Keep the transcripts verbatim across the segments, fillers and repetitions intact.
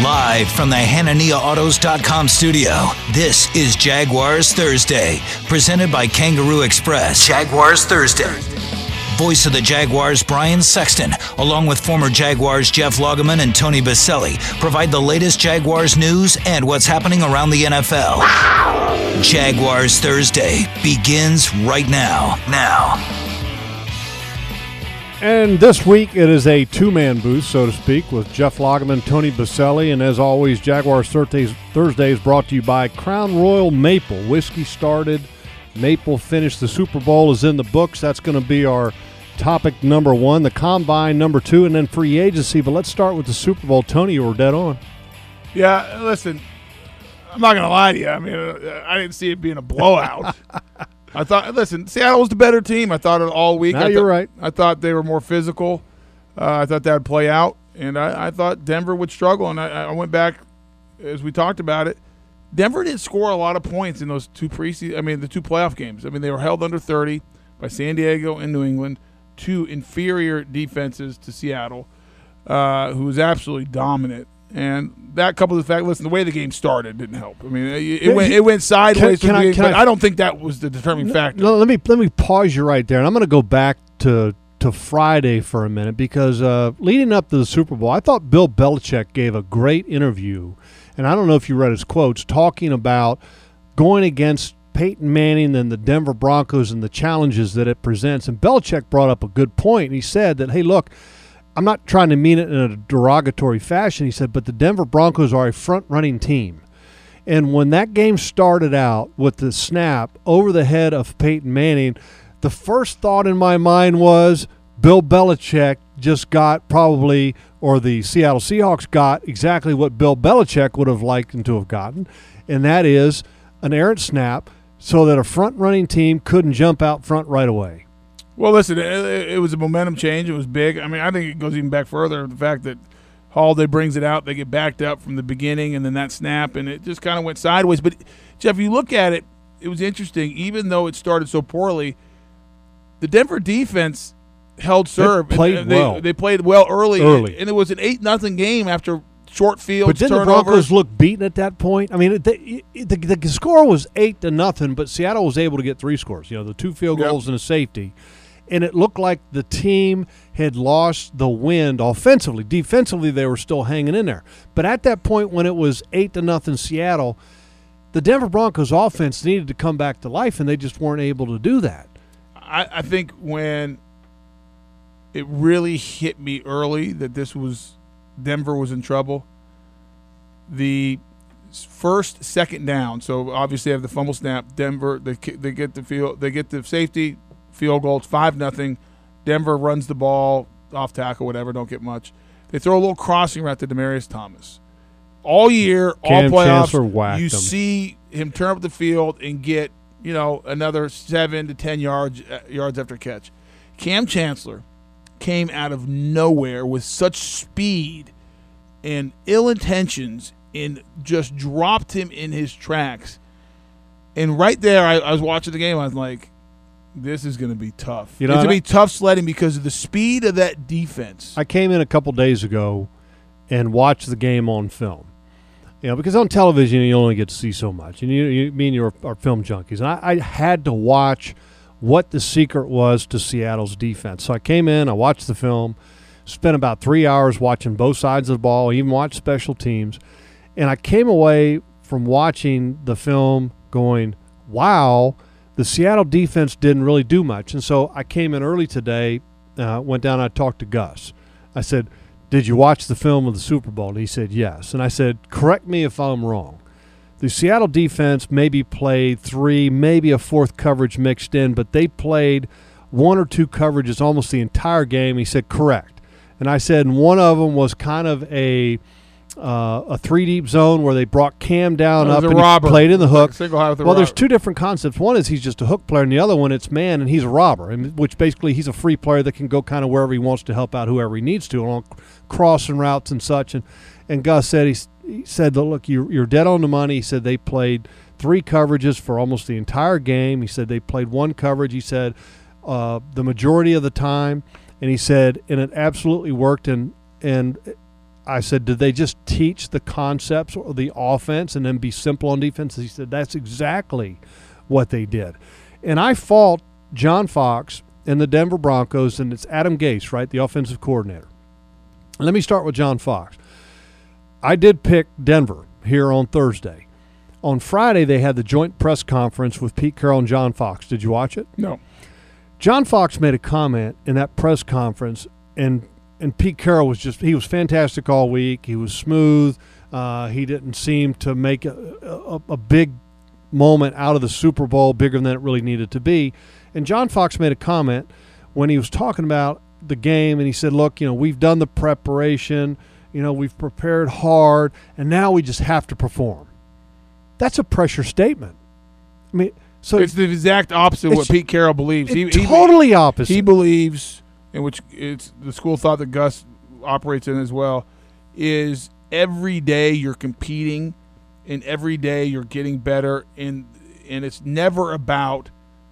Live from the Hanania Autos dot com studio, this is Jaguars Thursday, presented by Kangaroo Express. Jaguars Thursday. Voice of the Jaguars, Brian Sexton, along with former Jaguars Jeff Lageman and Tony Baselli, provide the latest Jaguars news and what's happening around the N F L. Jaguars Thursday begins right now. Now. And this week it is a two-man booth, so to speak, with Jeff Lageman, Tony Baselli, and as always, Jaguars Thursdays, Thursdays brought to you by Crown Royal Maple. Whiskey started, Maple finished. The Super Bowl is in the books. That's going to be our topic number one. The Combine number two, and then free agency. But let's start with the Super Bowl. Tony, you were dead on. Yeah, listen, I'm not going to lie to you. I mean, uh, I didn't see it being a blowout. I thought, listen, Seattle was the better team. I thought it all week. No, I you're th- right. I thought they were more physical. Uh, I thought that would play out. And I, I thought Denver would struggle. And I, I went back, as we talked about it, Denver didn't score a lot of points in those two preseason, I mean, the two playoff games. I mean, they were held under thirty by San Diego and New England, two inferior defenses to Seattle, uh, who was absolutely dominant. And that coupled with the fact, listen, the way the game started didn't help. I mean, it, it went it went sideways. Can, can I, can but I, I don't think that was the determining factor. No, let me let me pause you right there, and I'm going to go back to to Friday for a minute because uh, leading up to the Super Bowl, I thought Bill Belichick gave a great interview, and I don't know if you read his quotes, talking about going against Peyton Manning and the Denver Broncos and the challenges that it presents. And Belichick brought up a good point, and he said that, hey, look, I'm not trying to mean it in a derogatory fashion, he said, but the Denver Broncos are a front-running team. And when that game started out with the snap over the head of Peyton Manning, the first thought in my mind was Bill Belichick just got probably, or the Seattle Seahawks got exactly what Bill Belichick would have liked them to have gotten, and that is an errant snap so that a front-running team couldn't jump out front right away. Well, listen, it, it was a momentum change. It was big. I mean, I think it goes even back further. The fact that Holiday brings it out, they get backed up from the beginning, and then that snap, and it just kind of went sideways. But, Jeff, you look at it, it was interesting. Even though it started so poorly, the Denver defense held serve. They played and they, well. They played well early. Early. And it was an eight nothing game after short fields, But didn't the turnovers. Broncos look beaten at that point? I mean, the, the, the score was eight to nothing, but Seattle was able to get three scores. You know, the two field goals Yep. and a safety. And it looked like the team had lost the wind offensively. Defensively, they were still hanging in there. But at that point, when it was eight to nothing Seattle, the Denver Broncos offense needed to come back to life, and they just weren't able to do that. I, I think when it really hit me early that this was Denver was in trouble, the first second down. So obviously, they have the fumble snap. Denver they they get the field they get the safety. Field goal, it's five nothing. Denver runs the ball, off tackle, whatever, don't get much. They throw a little crossing route to Demaryius Thomas. All year, Cam all Chancellor playoffs, whacked you him. see him turn up the field and get, you know, another seven to ten yards uh, yards after catch. Cam Chancellor came out of nowhere with such speed and ill intentions and just dropped him in his tracks. And right there, I, I was watching the game, I was like, this is going to be tough. You know, it's going to I- be tough sledding because of the speed of that defense. I came in a couple days ago and watched the game on film. You know, because on television you only get to see so much, and you, you me and you are, are film junkies. And I, I had to watch what the secret was to Seattle's defense. So I came in, I watched the film, spent about three hours watching both sides of the ball, even watched special teams, and I came away from watching the film going, wow, the Seattle defense didn't really do much. And so I came in early today, uh, went down and I talked to Gus. I said, did you watch the film of the Super Bowl? And he said, yes. And I said, correct me if I'm wrong. The Seattle defense maybe played three, maybe a fourth coverage mixed in, but they played one or two coverages almost the entire game. He said, correct. And I said, and one of them was kind of a uh, a three-deep zone where they brought Cam down It was up a and robber. he played in the hook. Single high with a Well, there's robber. two different concepts. One is he's just a hook player, and the other one it's man, and he's a robber, and which basically he's a free player that can go kind of wherever he wants to help out whoever he needs to along crossing routes and such. And and Gus said he, he said, look, you're, you're dead on the money. He said they played three coverages for almost the entire game. He said they played one coverage. He said uh, the majority of the time, and he said, and it absolutely worked. And and I said, did they just teach the concepts or the offense and then be simple on defense? He said, that's exactly what they did. And I fault John Fox and the Denver Broncos, and it's Adam Gase, right, the offensive coordinator. Let me start with John Fox. I did pick Denver here on Thursday. On Friday, they had the joint press conference with Pete Carroll and John Fox. Did you watch it? No. John Fox made a comment in that press conference, and and Pete Carroll was just – he was fantastic all week. He was smooth. Uh, he didn't seem to make a, a, a big moment out of the Super Bowl, bigger than it really needed to be. And John Fox made a comment when he was talking about the game, and he said, look, you know, we've done the preparation. You know, we've prepared hard, and now we just have to perform. That's a pressure statement. I mean, so it's the exact opposite of what Pete Carroll believes. It's he, totally he, opposite. He believes, in which it's the school of thought that Gus operates in as well, is every day you're competing, and every day you're getting better, and and it's never about,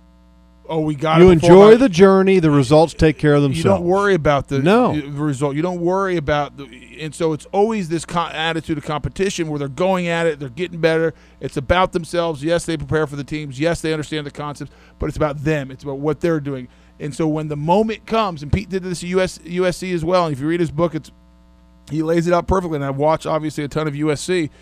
oh, we got. You enjoy the journey. The results take care of themselves. You don't worry about the, no. the result. You don't worry about the, and so it's always this co- attitude of competition where they're going at it. They're getting better. It's about themselves. Yes, they prepare for the teams. Yes, they understand the concepts, but it's about them. It's about what they're doing. And so when the moment comes, and Pete did this at U S, U S C as well. And if you read his book, it's he lays it out perfectly. And I've watched obviously a ton of U S C.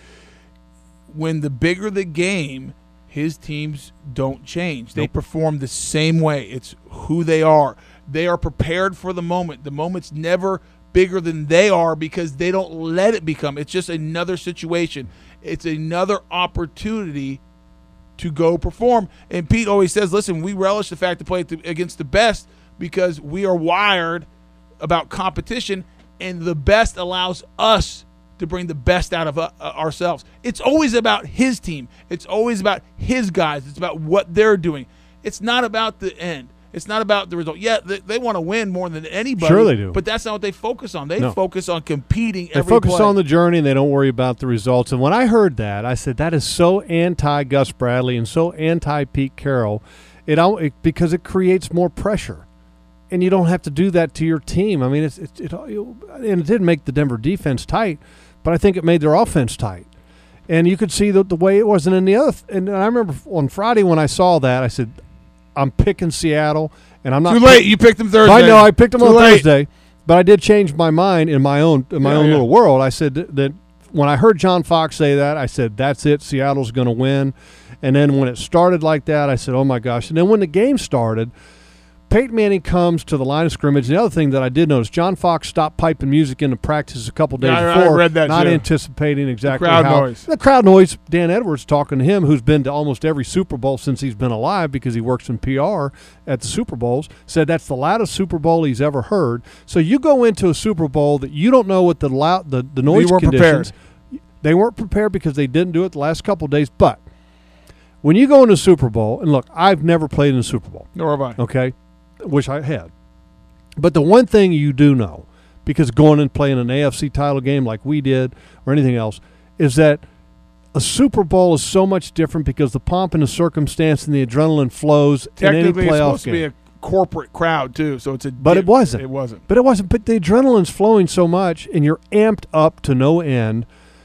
When the bigger the game, his teams don't change. They nope. perform the same way. It's who they are. They are prepared for the moment. The moment's never bigger than they are because they don't let it become. It's just another situation. It's another opportunity to go perform. And Pete always says, listen, we relish the fact to play against the best because we are wired about competition, and the best allows us to bring the best out of uh, ourselves. It's always about his team. It's always about his guys. It's about what they're doing. It's not about the end. It's not about the result. Yeah, they, they want to win more than anybody. Sure they do. But that's not what they focus on. They no. focus on competing they every focus play. on the journey, and they don't worry about the results. And when I heard that, I said, that is so anti-Gus Bradley and so anti-Pete Carroll it, it because it creates more pressure. And you don't have to do that to your team. I mean, it's, it, it, and it did make the Denver defense tight, but I think it made their offense tight. And you could see the, the way it was. And in the other, and I remember on Friday when I saw that, I said, I'm picking Seattle, and I'm not too late. Pick, you picked them Thursday. I know I picked them too on late. Thursday, but I did change my mind in my own in my yeah, own yeah. little world. I said that, that when I heard John Fox say that, I said that's it. Seattle's going to win. And then when it started like that, I said, oh my gosh. And then when the game started, Peyton Manning comes to the line of scrimmage. The other thing that I did notice, John Fox stopped piping music into practice a couple days yeah, before, I read that not too. anticipating exactly the crowd how. Noise. The crowd noise. Dan Edwards talking to him, who's been to almost every Super Bowl since he's been alive because he works in P R at the Super Bowls, said that's the loudest Super Bowl he's ever heard. So you go into a Super Bowl that you don't know what the loud, the, the noise they weren't conditions. Prepared. They weren't prepared because they didn't do it the last couple of days. But when you go into a Super Bowl, and look, I've never played in a Super Bowl. Nor have I. Okay. Wish I had. But the one thing you do know, because going and playing an A F C title game like we did or anything else, is that a Super Bowl is so much different because the pomp and the circumstance and the adrenaline flows in any Technically, it's playoff supposed game. to be a corporate crowd too, so it's a. But dip. it wasn't. It wasn't. But it wasn't. But the adrenaline's flowing so much, and you're amped up to no end.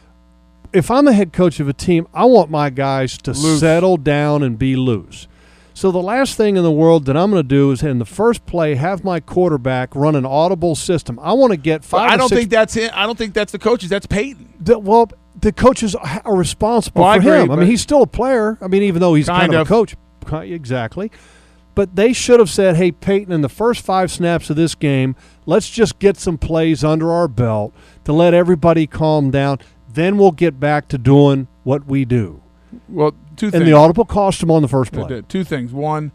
If I'm a head coach of a team, I want my guys to Loose. settle down and be loose. So the last thing in the world that I'm going to do is in the first play have my quarterback run an audible system. I want to get five. But I or don't six think that's it. I don't think that's the coaches. That's Peyton. The, well, the coaches are responsible Well, I for agree, him. I mean, he's still a player. I mean, even though he's kind, Kind of, of. a coach. Exactly. But they should have said, hey, Peyton, in the first five snaps of this game, let's just get some plays under our belt to let everybody calm down. Then we'll get back to doing what we do. Well, two things. And the audible cost him on the first play. It did. Two things. One,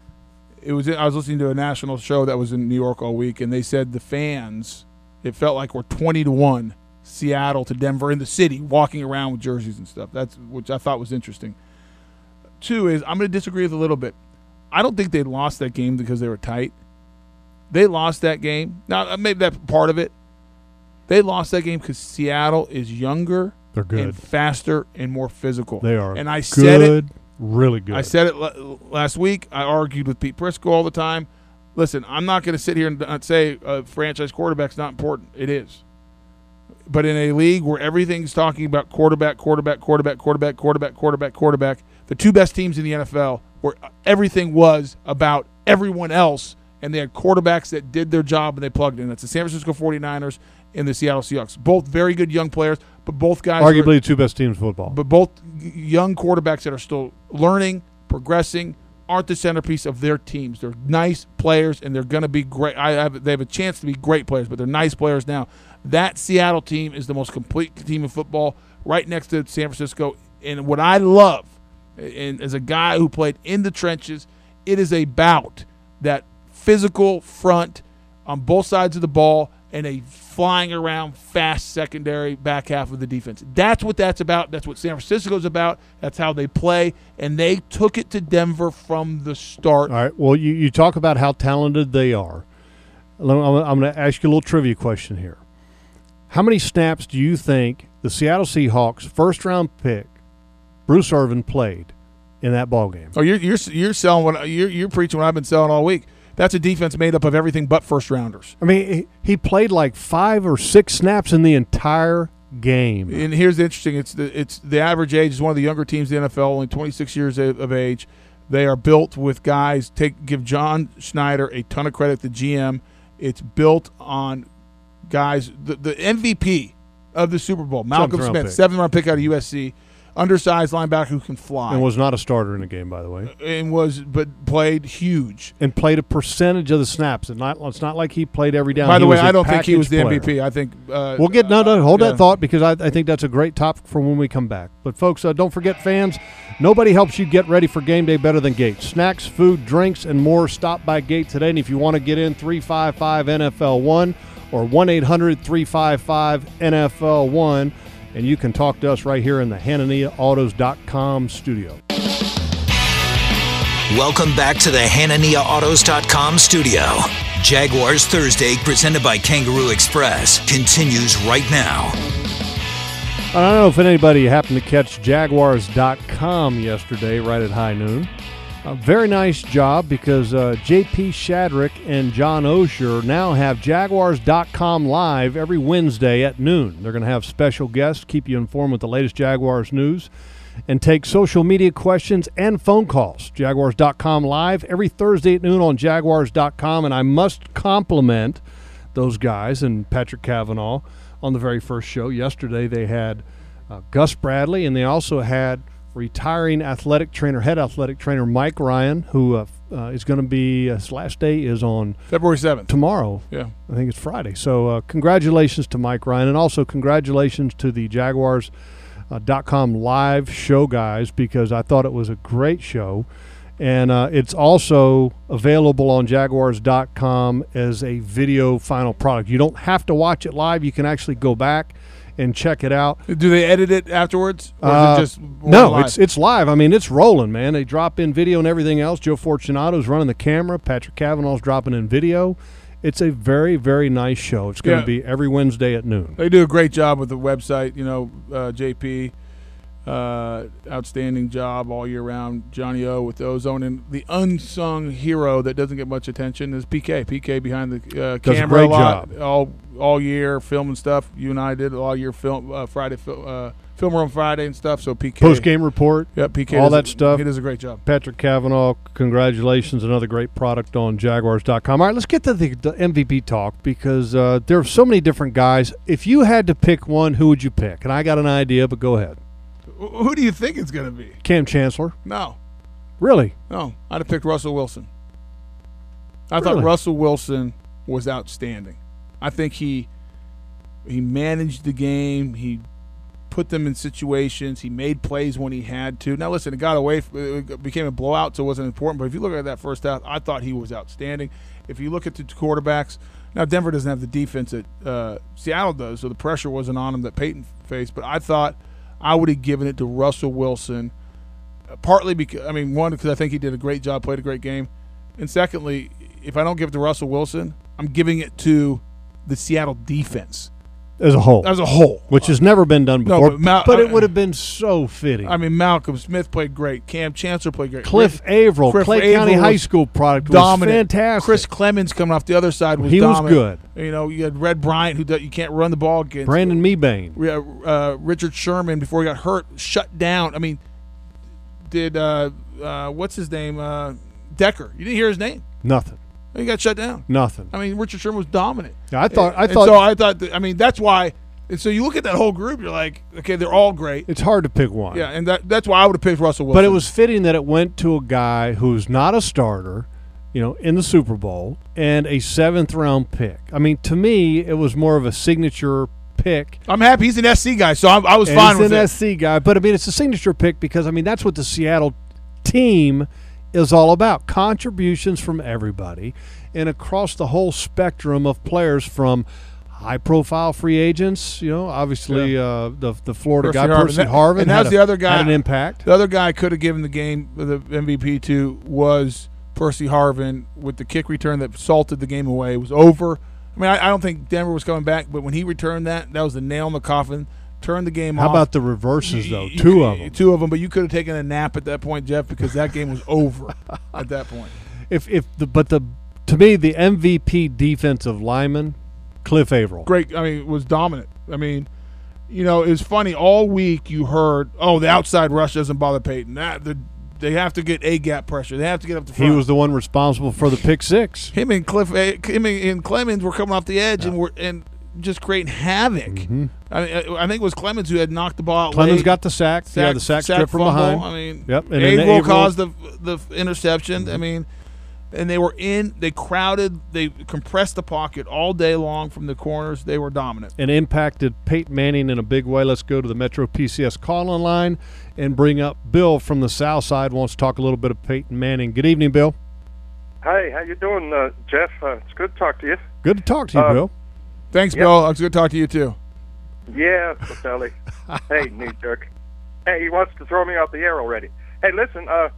it was I was listening to a national show that was in New York all week, and they said the fans, it felt like we're twenty to one, Seattle to Denver in the city, walking around with jerseys and stuff. That's which I thought was interesting. Two is I'm going to disagree with a little bit. I don't think they lost that game because they were tight. They lost that game. Now maybe that's part of it. They lost that game because Seattle is younger. They're good. And faster and more physical. They are. And I good, said it. Really good. I said it l- last week. I argued with Pete Prisco all the time. Listen, I'm not going to sit here and not say a franchise quarterback's not important. It is. but in a league where everything's talking about quarterback, quarterback, quarterback, quarterback, quarterback, quarterback, quarterback, the two best teams in the N F L where everything was about everyone else, and they had quarterbacks that did their job and they plugged in. That's the San Francisco forty-niners and the Seattle Seahawks. Both very good young players, but both guys arguably are, the two best teams in football. But both young quarterbacks that are still learning, progressing, aren't the centerpiece of their teams. They're nice players, and they're going to be great. I have, they have a chance to be great players, but they're nice players now. That Seattle team is the most complete team in football, right next to San Francisco. And what I love, and as a guy who played in the trenches, it is about that physical front on both sides of the ball and a flying around fast secondary back half of the defense. That's what that's about. That's what San Francisco's about. That's how they play, and they took it to Denver from the start. All right, well, you, you talk about how talented they are. I'm, I'm going to ask you a little trivia question here. How many snaps do you think the Seattle Seahawks first-round pick, Bruce Irvin, played in that ballgame? Oh, you're you're you're selling what you're you're preaching what I've been selling all week. That's a defense made up of everything but first rounders. I mean, he, he played like five or six snaps in the entire game. And here's the interesting: it's the it's the average age is one of the younger teams in the N F L, only twenty-six years of age. They are built with guys. Take give John Schneider a ton of credit, the G M. It's built on guys. The, the M V P of the Super Bowl, Malcolm Smith, seventh round pick out of U S C. Undersized linebacker who can fly. And was not a starter in the game, by the way. And was, but played huge. And played a percentage of the snaps. And not, it's not like he played every down. By the he way, I don't think he was the player. M V P. I think uh, we'll get no, no. Hold uh, that thought because I, I think that's a great topic for when we come back. But folks, uh, don't forget, fans. Nobody helps you get ready for game day better than Gate. Snacks, food, drinks, and more. Stop by Gate today. And if you want to get in, three five five N F L one or one eight hundred three five five N F L one. And you can talk to us right here in the Hanania Autos dot com studio. Welcome back to the Hanania Autos dot com studio. Jaguars Thursday, presented by Kangaroo Express, continues right now. I don't know if anybody happened to catch Jaguars dot com yesterday right at high noon. A very nice job because uh, J P Shadrick and John Osher now have Jaguars dot com live every Wednesday at noon. They're going to have special guests, keep you informed with the latest Jaguars news, and take social media questions and phone calls. Jaguars dot com live every Thursday at noon on Jaguars dot com, and I must compliment those guys and Patrick Cavanaugh on the very first show. Yesterday they had uh, Gus Bradley, and they also had retiring athletic trainer, head athletic trainer Mike Ryan, who uh, uh, is going to be, uh, his last day is on February seventh. Tomorrow. Yeah. I think it's Friday. So uh, congratulations to Mike Ryan, and also congratulations to the Jaguars dot com live show guys, because I thought it was a great show. And uh, it's also available on Jaguars dot com as a video final product. You don't have to watch it live. You can actually go back and check it out. Do they edit it afterwards, or uh, is it just no? live? It's it's live. I mean, it's rolling, man. They drop in video and everything else. Joe Fortunato's running the camera. Patrick Cavanaugh's dropping in video. It's a very, very nice show. It's going to Yeah. be every Wednesday at noon. They do a great job with the website. You know, uh, J P, uh, outstanding job all year round. Johnny O with the Ozone, and the unsung hero that doesn't get much attention is P K. P K behind the uh, Does a camera great a lot, job. all all year filming stuff. You and I did all year film uh, Friday fil- uh, film room Friday and stuff. So P K Post game report. yeah, P K all does that a, stuff. He does a great job. Patrick Cavanaugh, congratulations. Another great product on Jaguars dot com. All right, let's get to the, the M V P talk, because uh, there are so many different guys. If you had to pick one, who would you pick? And I got an idea, but go ahead. Wh- Who do you think it's going to be? Cam Chancellor. No, Really? no, I'd have picked Russell Wilson. I Really? thought Russell Wilson was outstanding. I think he he managed the game. He put them in situations. He made plays when he had to. Now, listen, it got away. It became a blowout, so it wasn't important. But if you look at that first half, I thought he was outstanding. If you look at the quarterbacks, now Denver doesn't have the defense that uh, Seattle does, so the pressure wasn't on him that Peyton faced. But I thought I would have given it to Russell Wilson, uh, partly because, I mean, one, because I think he did a great job, played a great game. And secondly, if I don't give it to Russell Wilson, I'm giving it to the Seattle defense. As a whole. As a whole. Which has never been done No, before, but Mal- but it I- would have been so fitting. I mean, Malcolm Smith played great. Cam Chancellor played great. Cliff Rick- Averill, Cliff Clay Averill County High was School product was dominant. fantastic. Chris Clemens coming off the other side was He was dominant. good. You know, you had Red Bryant, who do- you can't run the ball against. Brandon Mebane. We had, uh, Richard Sherman, before he got hurt, shut down. I mean, did uh, uh, what's his name? Uh, Decker. You didn't hear his name. Nothing. He got shut down. Nothing. I mean, Richard Sherman was dominant. Yeah, I thought. I And thought so I thought. That, I mean, that's why. And so you look at that whole group, you're like, okay, they're all great. it's hard to pick one. Yeah, and that, that's why I would have picked Russell Wilson. But it was fitting that it went to a guy who's not a starter, you know, in the Super Bowl, and a seventh round pick. I mean, to me, it was more of a signature pick. I'm happy he's an S C guy, so I, I was And fine he's with an it. S C guy, but I mean, it's a signature pick because I mean that's what the Seattle team is all about: contributions from everybody, and across the whole spectrum of players, from high-profile free agents. You know, obviously uh, the the Florida Percy guy, Harvin. Percy That- Harvin, and that had was a- the other guy- had an impact. The other guy could have given the game the M V P to was Percy Harvin with the kick return that salted the game away. It was over. I mean, I, I don't think Denver was coming back, but when he returned that, that was the nail in the coffin. Turned the game How off. about the reverses though? You- Two you- of them. Two of them, but you could have taken a nap at that point, Jeff, because that game was over at that point. If if the but the to me the M V P defensive lineman, Cliff Averill. Great. I mean, was dominant. I mean, you know, it's funny. All week you heard, oh, the outside rush doesn't bother Peyton. That the, they have to get A gap pressure. They have to get up the front. He was the one responsible for the pick six. him and Cliff, him and Clemens were coming off the edge and were and just creating havoc. Mm-hmm. I mean, I think it was Clemens who had knocked the ball out. Clemens late. got the sack. sack, yeah, the sack, sack strip from fumble. behind. I mean, Yep, and then Averill Averill- caused the the interception. I mean, and they were in. They crowded. They compressed the pocket all day long from the corners. They were dominant. And impacted Peyton Manning in a big way. Let's go to the Metro P C S call-in line and bring up Bill from the South Side. Wants to talk a little bit of Peyton Manning. Good evening, Bill. Hey, how you doing, uh, Jeff? Uh, it's good to talk to you. Good to talk to you, Uh, Bill. Thanks, Yep. Bill. It's good to talk to you too. Yeah, Sally. Hey, knee jerk. Hey, he wants to throw me off the air already. Hey, listen, uh,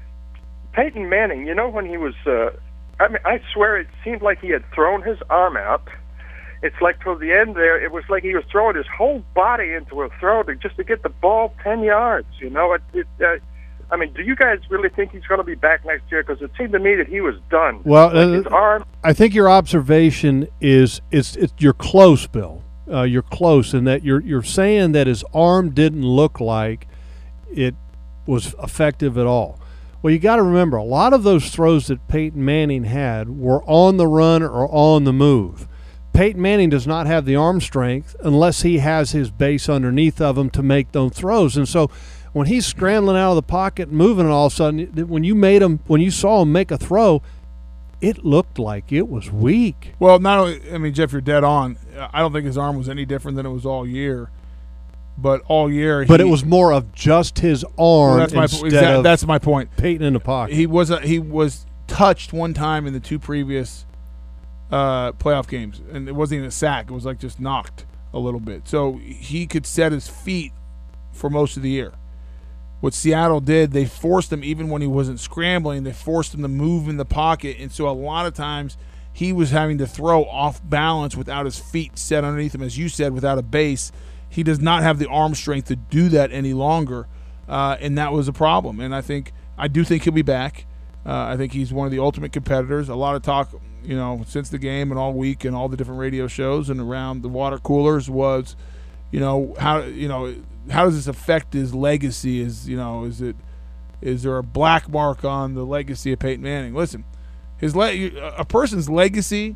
Peyton Manning, you know when he was, uh, I mean, I swear it seemed like he had thrown his arm out. It's like toward the end there, it was like he was throwing his whole body into a throw to, just to get the ball ten yards, you know? It, it, uh, I mean, do you guys really think he's going to be back next year? Because it seemed to me that he was done. Well, Like uh, his arm. I think your observation is it's, it's you're close, Bill. Uh, you're close in that you're you're saying that his arm didn't look like it was effective at all. Well, you got to remember a lot of those throws that Peyton Manning had were on the run or on the move. Peyton Manning does not have the arm strength unless he has his base underneath of him to make those throws. And so when he's scrambling out of the pocket and moving, and all of a sudden, when you made him, when you saw him make a throw, it looked like it was weak. Well, not only, I mean, Jeff, you're dead on. I don't think his arm was any different than it was all year. But all year, But he, it was more of just his arm well, that's my instead exact, of that's my point. Peyton in the pocket. He was a, he was touched one time in the two previous uh, playoff games, and it wasn't even a sack. It was like just knocked a little bit. So he could set his feet for most of the year. What Seattle did, they forced him, even when he wasn't scrambling, they forced him to move in the pocket. And so a lot of times he was having to throw off balance without his feet set underneath him, as you said, without a base. He does not have the arm strength to do that any longer, uh, and that was a problem. And I think I do think he'll be back. Uh, I think he's one of the ultimate competitors. A lot of talk, you know, since the game and all week and all the different radio shows and around the water coolers was, you know, how you know how does this affect his legacy? Is you know is it is there a black mark on the legacy of Peyton Manning? Listen, his le- a person's legacy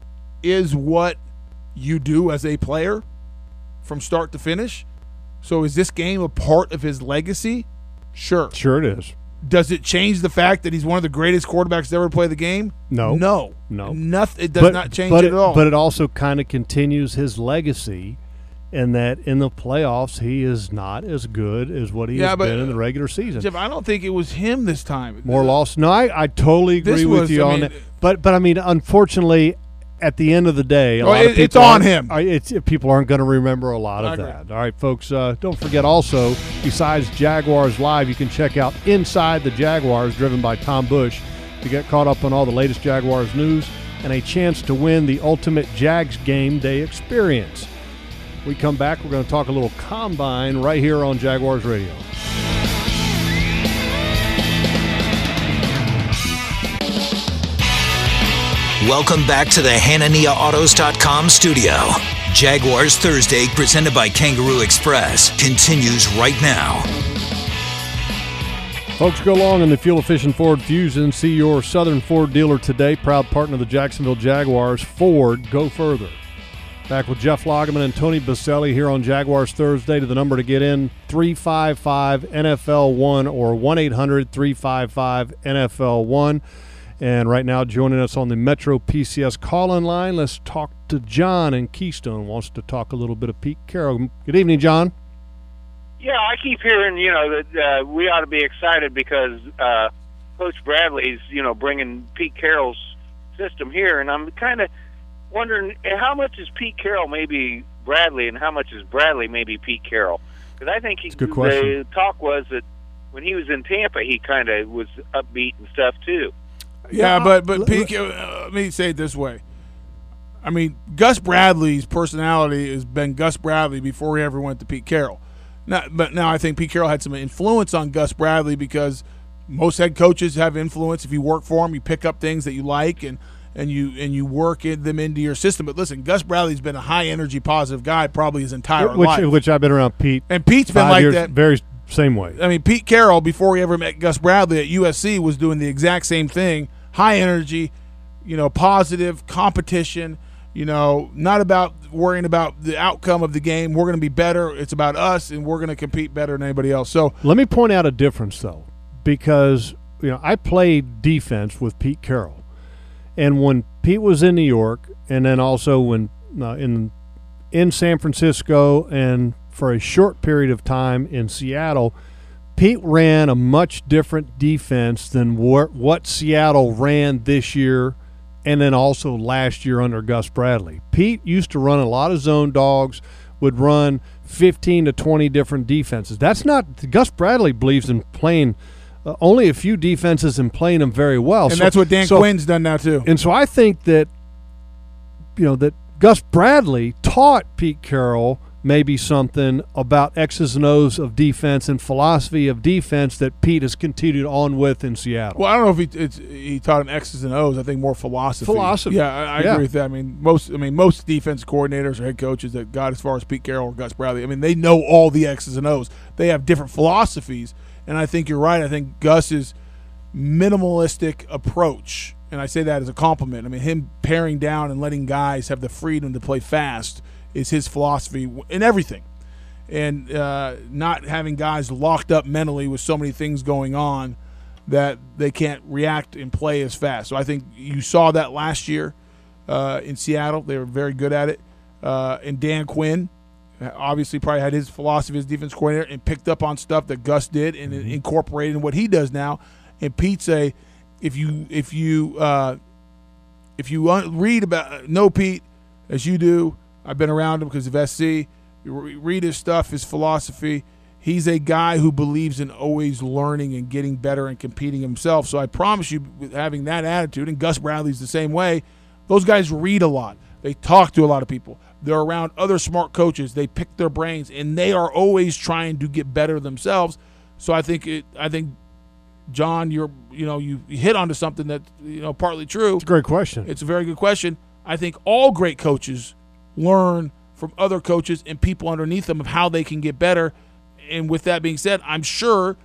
is what you do as a player from start to finish. So is this game a part of his legacy? Sure. Sure it is. Does it change the fact that he's one of the greatest quarterbacks to ever play the game? No. No. No. Nothing. It does but, not change but it at all. But it also kind of continues his legacy in that in the playoffs he is not as good as what he Yeah, has but, been in the regular season. Jeff, I don't think it was him this time. More loss. No, I, I totally agree This with was- you I on mean- that. But but I mean, unfortunately, at the end of the day, a Oh, lot it- of people it's on aren't- him. I- It's, people aren't going to remember a lot I of agree. that. All right, folks. Uh, don't forget also, besides Jaguars Live, you can check out Inside the Jaguars, driven by Tom Bush, to get caught up on all the latest Jaguars news and a chance to win the ultimate Jags game day experience. We come back, we're going to talk a little combine right here on Jaguars Radio. Welcome back to the Hanania Autos dot com studio. Jaguars Thursday, presented by Kangaroo Express, continues right now. Folks, go along in the fuel-efficient Ford Fusion. See your Southern Ford dealer today. Proud partner of the Jacksonville Jaguars. Ford, go further. Back with Jeff Lageman and Tony Baselli here on Jaguars Thursday. To the number to get in, three five five N F L one or one eight hundred three five five N F L one. And right now, joining us on the Metro P C S call-in line, let's talk to John in Keystone. Wants to talk a little bit of Pete Carroll. Good evening, John. Yeah, I keep hearing, you know, that uh, we ought to be excited because uh, Coach Bradley's, you know, bringing Pete Carroll's system here, and I'm kind of wondering how much is Pete Carroll maybe Bradley, and how much is Bradley maybe Pete Carroll? Because I think he, That's a good question. The talk was that when he was in Tampa, he kind of was upbeat and stuff too. Yeah, but but Pete, uh, let me say it this way. I mean, Gus Bradley's personality has been Gus Bradley before he ever went to Pete Carroll. Now, but now I think Pete Carroll had some influence on Gus Bradley because most head coaches have influence. If you work for them, you pick up things that you like and, and you and you work in, them into your system. But listen, Gus Bradley's been a high energy, positive guy probably his entire which, life. Which I've been around Pete. And Pete's been five like years, that. Very same way. I mean, Pete Carroll, before he ever met Gus Bradley at U S C, was doing the exact same thing. High energy, you know, positive, competition, you know, not about worrying about the outcome of the game. We're going to be better. It's about us, and we're going to compete better than anybody else. So let me point out a difference, though, because, you know, I played defense with Pete Carroll. And when Pete was in New York, and then also when uh, in in San Francisco and for a short period of time in Seattle, Pete ran a much different defense than what, what Seattle ran this year and then also last year under Gus Bradley. Pete used to run a lot of zone dogs, would run fifteen to twenty different defenses. That's not – Gus Bradley believes in playing uh, only a few defenses and playing them very well. And so, that's what Dan so, Quinn's done now too. And so I think that, you know, that Gus Bradley taught Pete Carroll – maybe something about X's and O's of defense and philosophy of defense that Pete has continued on with in Seattle. Well, I don't know if he it's, he taught him X's and O's. I think more philosophy. Philosophy. Yeah, I, I Yeah. agree with that. I mean, most I mean most defense coordinators or head coaches that got as far as Pete Carroll or Gus Bradley, I mean, they know all the X's and O's. They have different philosophies, and I think you're right. I think Gus's minimalistic approach, and I say that as a compliment. I mean, him paring down and letting guys have the freedom to play fast is his philosophy in everything. And uh, not having guys locked up mentally with so many things going on that they can't react and play as fast. So I think you saw that last year uh, in Seattle. They were very good at it. Uh, and Dan Quinn obviously probably had his philosophy as defense coordinator and picked up on stuff that Gus did and mm-hmm. incorporated in what he does now. And Pete's a, if you if you uh, if you read about know Pete as you do, I've been around him because of S C. You read his stuff, his philosophy. He's a guy who believes in always learning and getting better and competing himself. So I promise you, with having that attitude, and Gus Bradley's the same way, those guys read a lot. They talk to a lot of people. They're around other smart coaches. They pick their brains, and they are always trying to get better themselves. So I think it. I think, John, you're you know you, you hit onto something that you know partly true. It's a great question. It's a very good question. I think all great coaches learn from other coaches and people underneath them of how they can get better. And with that being said, I'm sure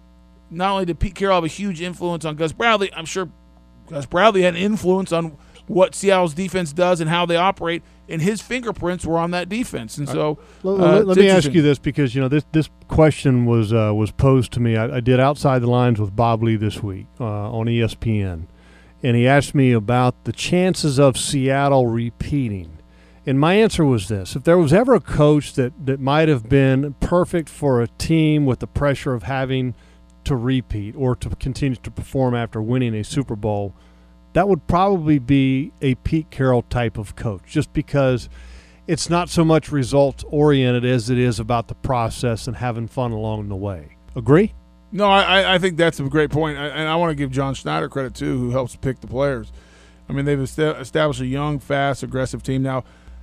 not only did Pete Carroll have a huge influence on Gus Bradley, I'm sure Gus Bradley had an influence on what Seattle's defense does and how they operate, and his fingerprints were on that defense. And so uh, uh, let, let me ask you this, because you know this this question was uh, was posed to me. I, I did Outside the Lines with Bob Lee this week uh, on E S P N, and he asked me about the chances of Seattle repeating. And my answer was this. If there was ever a coach that, that might have been perfect for a team with the pressure of having to repeat or to continue to perform after winning a Super Bowl, that would probably be a Pete Carroll type of coach, just because it's not so much results-oriented as it is about the process and having fun along the way. Agree? No, I, I think that's a great point. I, and I want to give John Schneider credit, too, who helps pick the players. I mean, they've established a young, fast, aggressive team. Now,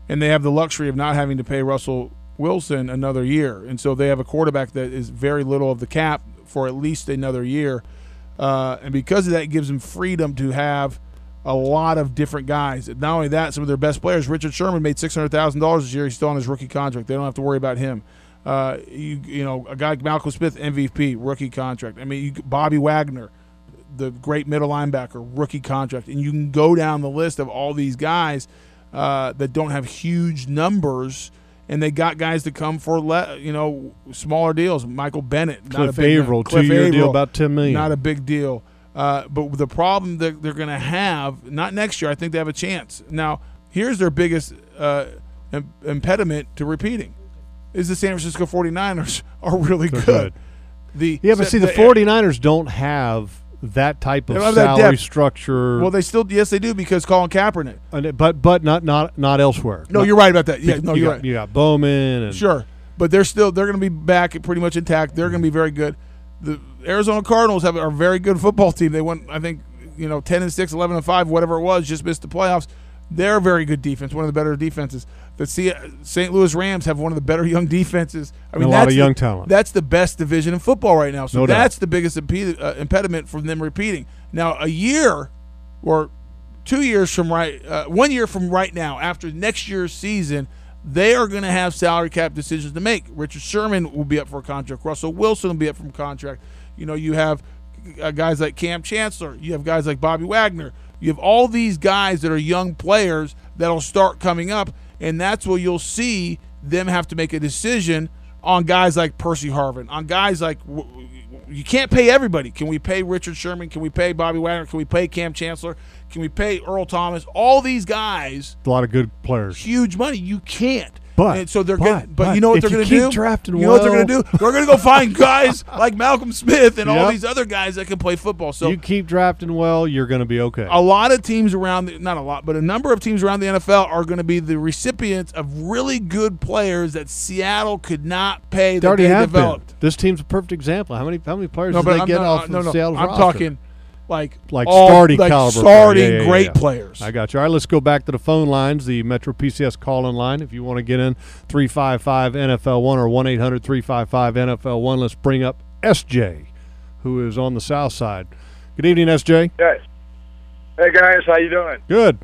and they have the luxury of not having to pay Russell Wilson another year. And so they have a quarterback that is very little of the cap for at least another year. Uh, and because of that, it gives them freedom to have a lot of different guys. Not only that, some of their best players, Richard Sherman made six hundred thousand dollars this year. He's still on his rookie contract. They don't have to worry about him. Uh, you, you know, a guy like Malcolm Smith, M V P, rookie contract. I mean, you, Bobby Wagner, the great middle linebacker, rookie contract. And you can go down the list of all these guys uh, that don't have huge numbers, and they got guys to come for le- you know smaller deals. Michael Bennett, not Cliff a big Averill, Cliff two-year deal, Averill, about ten million dollars. Not a big deal. Uh, but the problem that they're going to have, not next year, I think they have a chance. Now, here's their biggest uh, im- impediment to repeating, is the San Francisco forty-niners are really good. good. The Yeah, but see, the, the forty-niners don't have that type of They don't have that salary depth. structure. Well, they still, yes, they do, because Colin Kaepernick. And it- but but not not not elsewhere. No, Not- you're right about that. Yeah, no, you you're got, right. You got Bowman and Sure, but they're still they're going to be back pretty much intact. They're going to be very good. The Arizona Cardinals have are a very good football team. They went, I think, you know, ten and six, eleven and five, whatever it was, just missed the playoffs. They're a very good defense, one of the better defenses. The Saint Louis Rams have one of the better young defenses. I mean, a lot that's of young the, talent. That's the best division in football right now. So No doubt. that's the biggest impede, uh, impediment from them repeating. Now, a year or two years from right, uh, one year from right now, after next year's season, they are going to have salary cap decisions to make. Richard Sherman will be up for a contract. Russell Wilson will be up for a contract. You know, you have uh, guys like Cam Chancellor. You have guys like Bobby Wagner. You have all these guys that are young players that'll start coming up, and that's where you'll see them have to make a decision on guys like Percy Harvin, on guys like you can't pay everybody. Can we pay Richard Sherman? Can we pay Bobby Wagner? Can we pay Cam Chancellor? Can we pay Earl Thomas? All these guys, a lot of good players. huge money. You can't. But and so they're but, gonna, but, but you know what if they're you going to keep do? drafting you know what they're going to well- do? They're going to go find guys like Malcolm Smith and all Yep. these other guys that can play football. So you keep drafting well, you're going to be okay. a lot of teams around the, not a lot, but a number of teams around the N F L are going to be the recipients of really good players that Seattle could not pay They that already they have developed. been. This team's a perfect example. How many how many players No, did but they I'm get not, off no, of no, Seattle's I'm roster? talking like Like all- starting like caliber starting player. Yeah, yeah, great yeah. players. I got you. All right, let's go back to the phone lines, the Metro P C S call-in line. If you want to get in, three five five N F L one or one eight hundred three five five N F L one. Let's bring up S J, who is on the south side. Good evening, S J. Yes. Hey guys, how you doing? Good.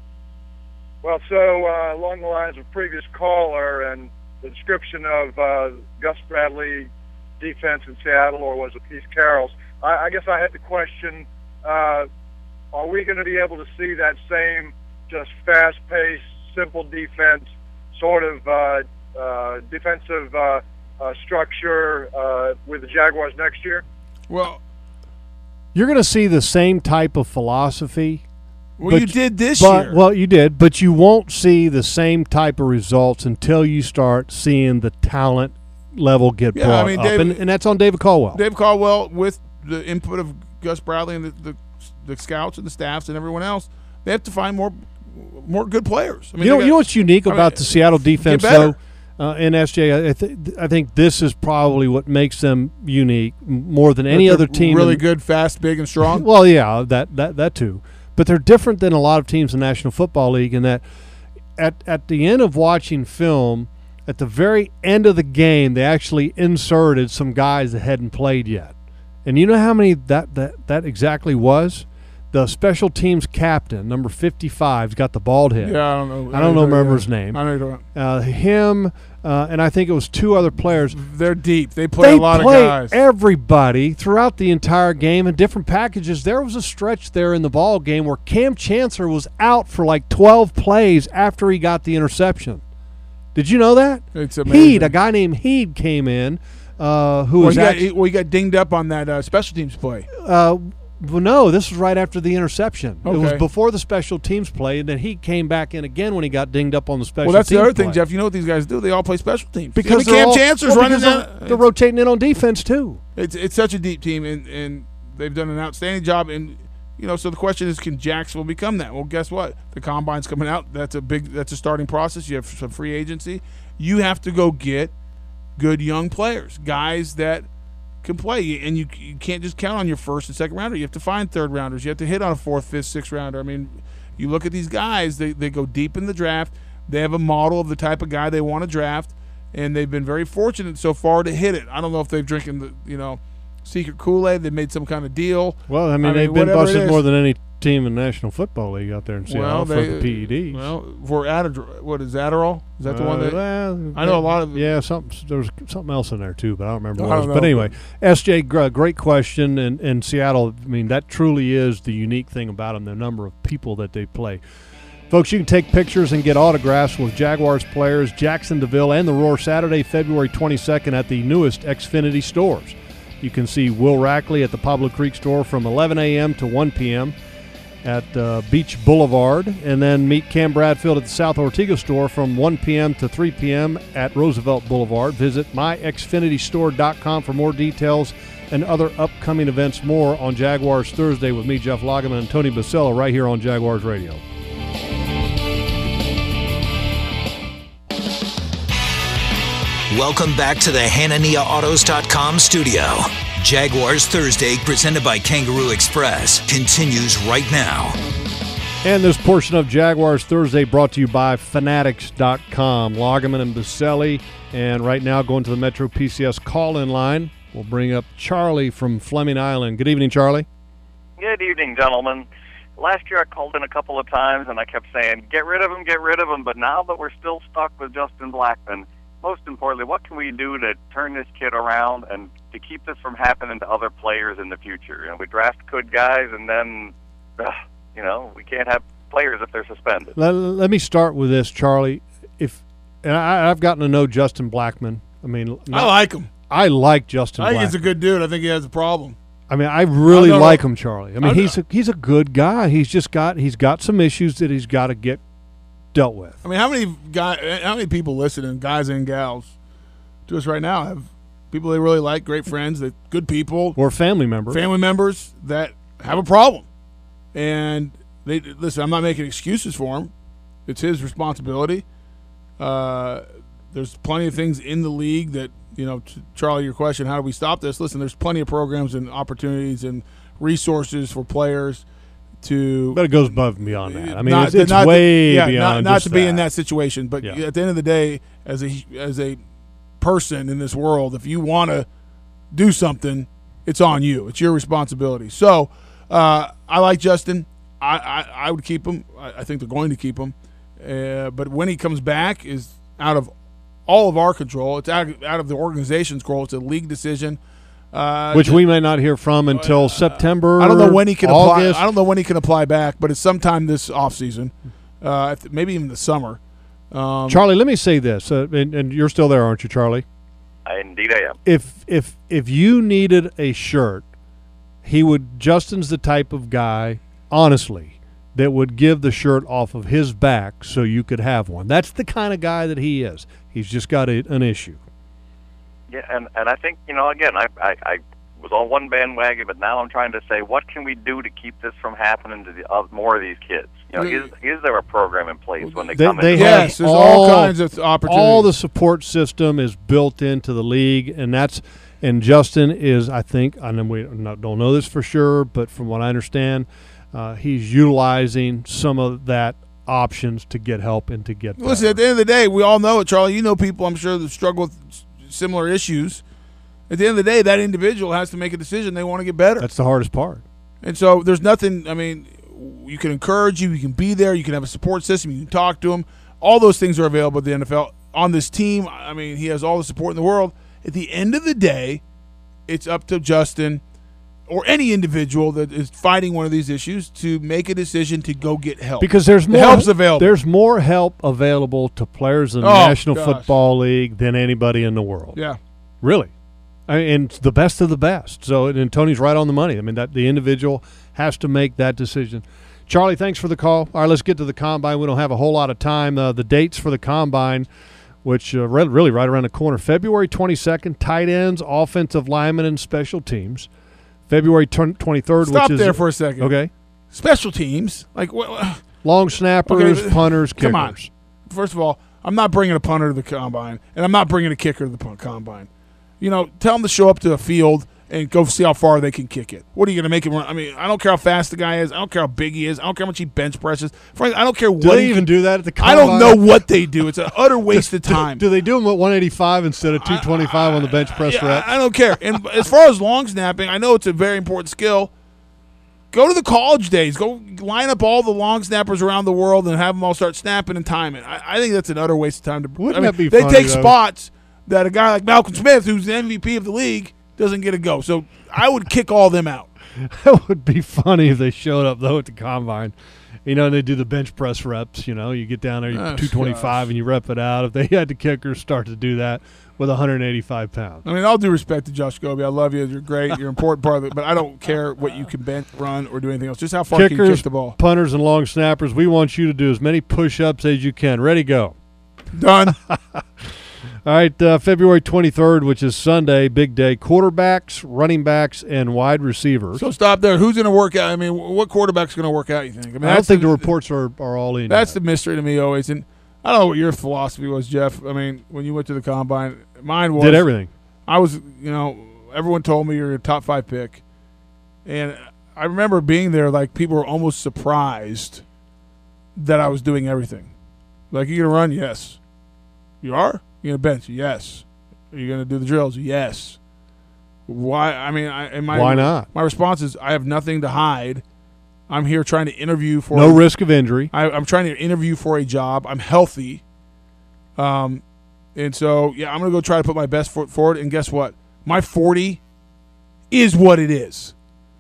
Well, so uh, along the lines of previous caller and the description of uh, Gus Bradley defense in Seattle, or was it Pete Carroll's? I, I guess I had the question: uh, are we going to be able to see that same just fast-paced, simple defense, sort of uh, uh, defensive uh, uh, structure uh, with the Jaguars next year? Well, You're going to see the same type of philosophy. well, But- you did this But, year. well, you did, but you won't see the same type of results until you start seeing the talent level get Yeah, I brought mean, up, David- and, and that's on David Caldwell. Dave Caldwell, with the input of Gus Bradley and the, the, the scouts and the staffs and everyone else, they have to find more more good players. I mean, you know, they you know got- what's unique I mean, about the Seattle defense, better. though, uh, and S J, I, th- I think this is probably what makes them unique m- more than any they're other team. Really in- good, fast, big, and strong. Well, yeah, that, that that too. But they're different than a lot of teams in the National Football League in that at at the end of watching film, at the very end of the game, they actually inserted some guys that hadn't played yet. And you know how many that, that, that exactly was? The special teams captain, number fifty-five, has got the bald head. Yeah, I don't know. I don't know, know remember his name. I know. You don't. Uh, him, uh, and I think it was two other players. They're deep. They play They a lot play of guys. everybody throughout the entire game in different packages. There was a stretch there in the ball game where Cam Chancellor was out for like twelve plays after he got the interception. Did you know that? It's amazing. Heed, a guy named Heed came in, uh, who well, was he got, actually, he, well, he got dinged up on that uh, special teams play. uh, well, no, this was right after the interception. It was Okay. before the special teams play, and then he came back in again when he got dinged up on the special Well, that's teams the other thing, play. Jeff. You know what these guys do? They all play special teams. Because I mean, they're Cam all- Chancellor's well, running because down. they're, they're rotating in on defense too. It's it's such a deep team, and, and they've done an outstanding job. And you know, so the question is, can Jacksonville become that? Well, guess what? The combine's coming out. That's a big. That's a starting process. You have some free agency. You have to go get good young players, guys that can play, and you you can't just count on your first and second rounder. You have to find third rounders. You have to hit on a fourth, fifth, sixth rounder. I mean, you look at these guys; they they go deep in the draft. They have a model of the type of guy they want to draft, and they've been very fortunate so far to hit it. I don't know if they've drinking the you know secret Kool-Aid. They made some kind of deal. Well, I mean, I they've mean, been busted it more than any team in the National Football League out there in Seattle well, for they, the P E Ds. Well, for Adderall, what is Adderall? Is that the uh, one that well, I know a lot of? Yeah, something. There was something else in there too, but I don't remember I what it don't was. But know, anyway, S J, gr- great question. And in Seattle, I mean, that truly is the unique thing about them, the number of people that they play. Folks, you can take pictures and get autographs with Jaguars players, Jackson DeVille, and the Roar Saturday, February twenty-second at the newest Xfinity stores. You can see Will Rackley at the Pablo Creek store from eleven a.m. to one p.m. at uh, Beach Boulevard, and then meet Cam Bradfield at the South Ortega store from one p.m. to three p.m. at Roosevelt Boulevard. Visit my xfinity store dot com for more details and other upcoming events. More on Jaguars Thursday with me, Jeff Lageman, and Tony Basello right here on Jaguars Radio. Welcome back to the Hanania Autos dot com studio. Jaguars Thursday, presented by Kangaroo Express, continues right now. And this portion of Jaguars Thursday brought to you by Fanatics dot com. Lageman and Baselli. And right now, going to the Metro P C S call-in line, we'll bring up Charlie from Fleming Island. Good evening, Charlie. Good evening, gentlemen. Last year I called in a couple of times, and I kept saying, get rid of him, get rid of him. But now that we're still stuck with Justin Blackmon, most importantly, what can we do to turn this kid around and to keep this from happening to other players in the future? You know, we draft good guys, and then, uh, you know, we can't have players if they're suspended. Let, let me start with this, Charlie. If and I, I've gotten to know Justin Blackmon. I mean, I like him. I like Justin I think Blackmon. he's a good dude. I think he has a problem. I mean, I really I like him, Charlie. I mean, I he's a, he's a good guy. He's just got he's got some issues that he's got to get dealt with. I mean, how many guy, how many people listening, guys and gals, to us right now have people they really like, great friends, that good people, Or family member. family members that have a problem, and they listen. I'm not making excuses for him. It's his responsibility. Uh, there's plenty of things in the league that you know. To Charlie, your question: how do we stop this? Listen, there's plenty of programs and opportunities and resources for players to. But it goes above and beyond that. I mean, not, it's, it's not way to, yeah, beyond not, not just to be that. in that situation. But Yeah. at the end of the day, as a as a person in this world, if you want to do something, it's on you. It's your responsibility. So uh, I like Justin. I, I, I would keep him. I, I think they're going to keep him. Uh, but when he comes back is out of all of our control. It's out, out of the organization's control. It's a league decision. Uh, Which we may not hear from until September. I don't know when he can August. apply. I don't know when he can apply back, but it's sometime this offseason, uh, maybe even the summer. Um, Charlie, let me say this, uh, and, and you're still there, aren't you, Charlie? I, indeed I am. If if if you needed a shirt, he would. Justin's the type of guy, honestly, that would give the shirt off of his back so you could have one. That's the kind of guy that he is. He's just got a, an issue. Yeah, and, and I think, you know, again, I, I, I was on one bandwagon, but now I'm trying to say, what can we do to keep this from happening to the, uh, more of these kids? You know, is, is there a program in place when they, They- come they in? have yes, there's all- all, kinds of opportunities. All the support system is built into the league, and that's and Justin is, I think, I know we not, don't know this for sure, but from what I understand, uh, he's utilizing some of that options to get help and to get better. Listen, at the end of the day, we all know it, Charlie. You know people, I'm sure, that struggle with s- similar issues. At the end of the day, that individual has to make a decision. They want to get better. That's the hardest part. And so there's nothing, I mean, you can encourage you, you can be there, you can have a support system, you can talk to him. All those things are available at the N F L. On this team, I mean, he has all the support in the world. At the end of the day, it's up to Justin or any individual that is fighting one of these issues to make a decision to go get help. Because there's The more help's available. There's more help available to players in the Oh, National gosh. Football League than anybody in the world. Yeah. Really. I mean, and it's the best of the best. So, and Tony's right on the money. I mean, that the individual has to make that decision. Charlie, thanks for the call. All right, let's get to the Combine. We don't have a whole lot of time. Uh, the dates for the Combine, which uh, re- really right around the corner, February twenty-second, tight ends, offensive linemen, and special teams. February twenty-third, Stop which is there for a second. Okay. Special teams, like what? Long snappers, Okay, punters, kickers. Come on. First of all, I'm not bringing a punter to the combine, and I'm not bringing a kicker to the pun- combine. You know, tell them to show up to a field and go see how far they can kick it. What are you going to make him run? I mean, I don't care how fast the guy is. I don't care how big he is. I don't care how much he bench presses. Frankly, I don't care Do what they he even can, do that at the I combine? don't know what they do. It's an utter waste of time. Do they do them at one eighty-five instead of two twenty-five on the bench press Yeah, rep? I, I don't care. And as far as long snapping, I know it's a very important skill. Go to the college days. Go line up all the long snappers around the world and have them all start snapping and timing. I, I think that's an utter waste of time. To Wouldn't I mean, that be They funny, take though? spots that a guy like Malcolm Smith, who's the M V P of the league, doesn't get a go. So I would kick all them out. That would be funny if they showed up, though, at the combine. You know, and they do the bench press reps. You know, you get down there, you Oh, two twenty-five, gosh. and you rep it out. If they had the kickers start to do that with one hundred eighty-five pounds. I mean, all due respect to Josh Scobie. I love you. You're great. You're an important part of it. But I don't care what you can bench, run, or do anything else. Just how far can you Kickers, kick the ball. punters, and long snappers, we want you to do as many push-ups as you can. Ready, go. Done. All right, uh, February twenty-third, which is Sunday, big day. Quarterbacks, running backs, and wide receivers. So stop there. Who's going to work out? I mean, what quarterback's going to work out, you think? I mean, I don't that's think the, the reports are, are all in. That's yet. the mystery to me always. And I don't know what your philosophy was, Jeff. I mean, when you went to the combine, mine was Did everything. I was, you know, everyone told me you're a top five pick, and I remember being there. Like people were almost surprised that I was doing everything. Like, you gonna run? Yes. You are. You gonna bench? Yes. Are you gonna do the drills? Yes. Why? I mean, I, and my Why not? My response is, I have nothing to hide. I'm here trying to interview for No risk of injury. I, I'm trying to interview for a job. I'm healthy. Um, and so, yeah, I'm going to go try to put my best foot forward. And guess what? My forty is what it is.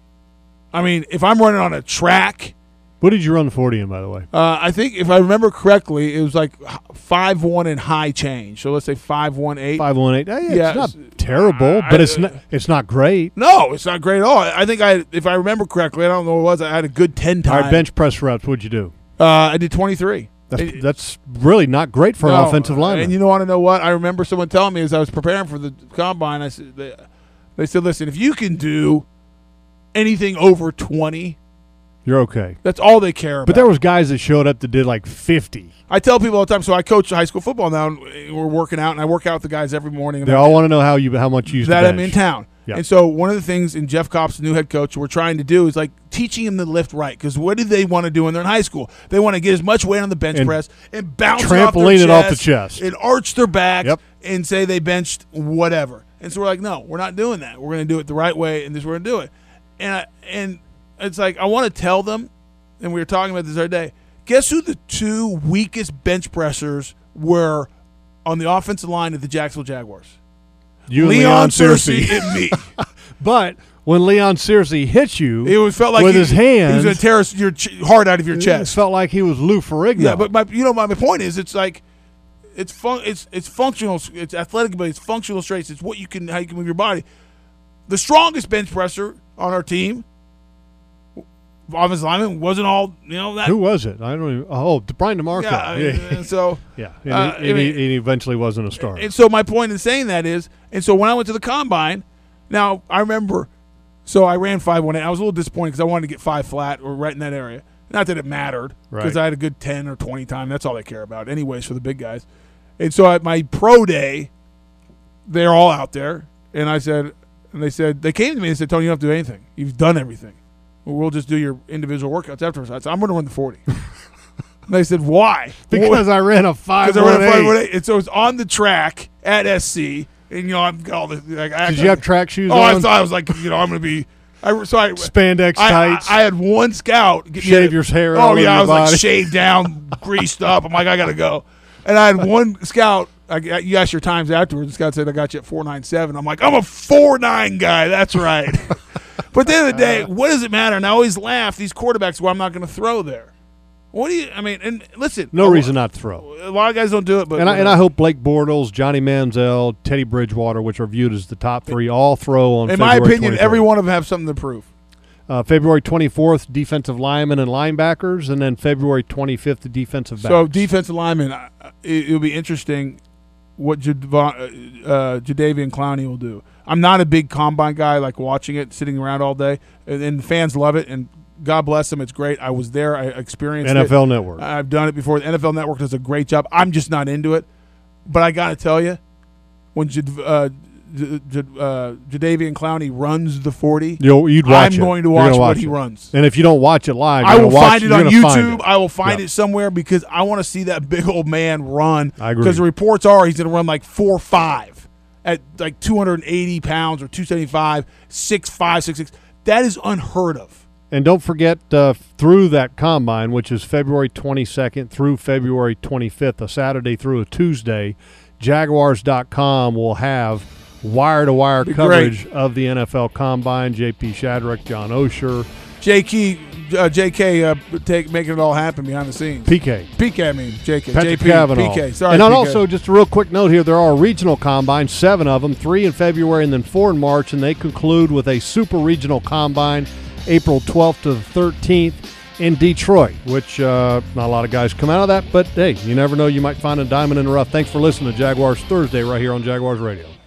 I mean, if I'm running on a track, What did you run the forty in, by the way? uh, I think if I remember correctly, it was like five one and high change. So let's say five one eight. five one eight. Yeah, Yeah, it's not it's- terrible, I- but it's I- not it's not great. No, it's not great at all. I think I, if I remember correctly, I don't know what it was. I had a good ten time. All right, bench press reps, what'd you do? Uh, I did twenty-three. That's, It- that's really not great for No, an offensive lineman. And you want to know what? I remember someone telling me as I was preparing for the combine, I said, they, they said, listen, if you can do anything over twenty, You're okay. that's all they care about. But there was guys that showed up that did like fifty. I tell people all the time, so I coach high school football now, and we're working out, and I work out with the guys every morning. They all want to know how you how much you use that the I'm bench. in town. Yeah. And so one of the things, and Jeff Kopp's the new head coach, we're trying to do is like teaching them to lift right. Because what do they want to do when they're in high school? They want to get as much weight on the bench And press and bounce it off their trampoline chest, it off the chest. and arch their back Yep. and say they benched whatever. And so we're like, no, we're not doing that. We're going to do it the right way, and this we're going to do it. And I, and it's like I want to tell them, and we were talking about this the other day. Guess who the two weakest bench pressers were on the offensive line of the Jacksonville Jaguars? You and Leon Leon Searcy Searcy. and me. But when Leon Searcy hit you, It was felt like with he, his he hands, was going to tear us- your ch- heart out of your it chest. felt like he was Lou Ferrigno. Yeah, but my, you know, my, my point is, it's like it's fun, it's it's functional, it's athletic, but it's functional traits. It's what you can, how you can move your body. The strongest bench presser on our team, offensive lineman, wasn't all you know that. who was it? I don't even. Oh, Brian DeMarco. Yeah, I mean, and so yeah. And, uh, he, and, I he, mean- and he eventually wasn't a star. And so my point in saying that is, and so when I went to the combine, now I remember, so I ran five one eight. I was a little disappointed because I wanted to get five flat or right in that area. Not that it mattered because Right. I had a good ten or twenty time. That's all they care about, anyways, for the big guys. And so at my pro day, they're all out there, and I said, and they said they came to me and said, Tony, you don't have to do anything. You've done everything. Well, we'll just do your individual workouts afterwards. I said, I'm going to run the forty. And they said, why? because I ran a five Because I ran a five one one eight. eight. And so it's on the track at S C, and you know I'm got all the like. Did you have track shoes Oh, on? I thought I was like, you know, I'm going to be. I so I Spandex I, tights. I, I had one scout get me Shave a- your hair Oh all over yeah, your I was body. like shaved down, greased up. I'm like, I gotta go. And I had one scout. I, you asked your times afterwards. The scout said I got you at four nine seven. I'm like, I'm a four nine guy. That's right. But at the end of the day, what does it matter? And I always laugh. These quarterbacks who I'm not going to throw there. What do you? I mean, and listen, no a- reason not to throw. A lot of guys don't do it, but And I, and I hope Blake Bortles, Johnny Manziel, Teddy Bridgewater, which are viewed as the top three, all throw on in February my opinion, twenty-third. every one of them have something to prove. Uh, February twenty-fourth, defensive linemen and linebackers, and then February twenty-fifth, the defensive backs. So defensive lineman, uh, it, it'll be interesting what Jadavon, uh, Jadavian Clowney will do. I'm not a big combine guy, like watching it, sitting around all day, and, and fans love it, and God bless them. It's great. I was there. I experienced N F L it. Network. I've done it before. The N F L Network does a great job. I'm just not into it. But I got to tell you, when Jad, uh, J- J- uh, Jadeveon Clowney runs the forty, You'll, you'd watch I'm it. going to You're watch gonna what watch he it. runs. And if you don't watch it live, I you're will gonna watch, find it you're on gonna find YouTube. it. I will find Yeah. it somewhere because I want to see that big old man run. I agree. Because the reports are he's going to run like four five at like two hundred eighty pounds or two seventy-five, six five, six six. That is unheard of. And don't forget, uh, through that combine, which is February twenty-second through February twenty-fifth, a Saturday through a Tuesday, Jaguars dot com will have wire-to-wire Be coverage of the N F L Combine. J P Shadrack, John Osher, J K, uh, J K uh, take, making it all happen behind the scenes. P K. P K, I mean, J K. Patrick J P, Cavanaugh. P K. Sorry, and then P K. also, just a real quick note here, there are regional combines, seven of them, three in February and then four in March, and they conclude with a super regional combine April twelfth to the thirteenth in Detroit, which uh, not a lot of guys come out of that, but hey, you never know, you might find a diamond in the rough. Thanks for listening to Jaguars Thursday right here on Jaguars Radio.